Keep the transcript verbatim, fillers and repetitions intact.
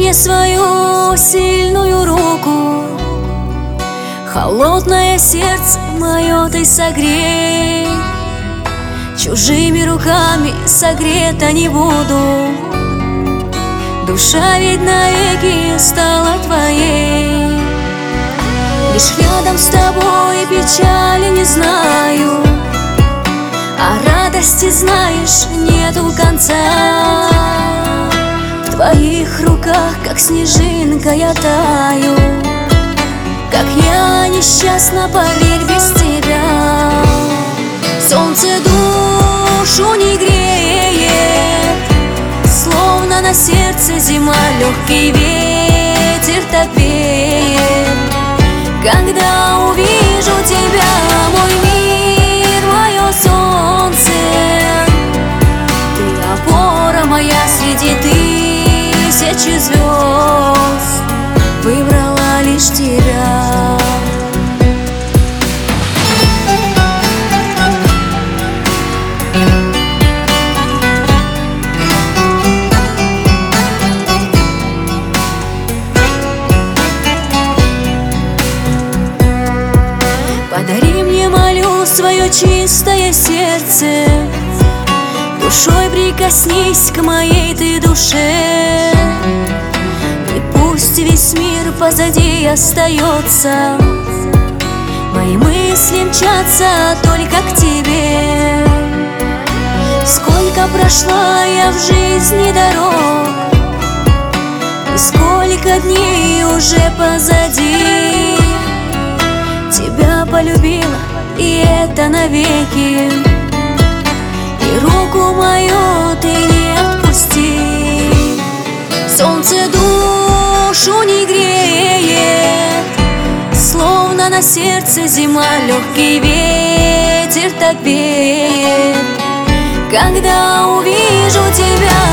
мне свою сильную руку, холодное сердце мое ты согрей. Чужими руками согрета не буду, душа ведь навеки стала твоей. Лишь рядом с тобой печали не знаю, а радости, знаешь, нету конца. В твоих руках, как снежинка, я таю, как я несчастна, поверь, без тебя. Солнце душу не греет, словно на сердце зима, легкий ветер так веет. Когда увижу тебя, мой мир, мое солнце, ты опора моя среди тысячи звезд, выбрала лишь тебя. Подари мне, молю, свое чистое сердце, душой прикоснись к моей ты душе. И пусть весь мир позади остается, мои мысли мчатся только к тебе. Сколько прошла я в жизни дорог, и сколько дней уже позади. Тебя полюбила, и это навеки, и руку мою ты не отпусти. Солнце душу не греет, словно на сердце зима, легкий ветер так веет. Когда увижу тебя,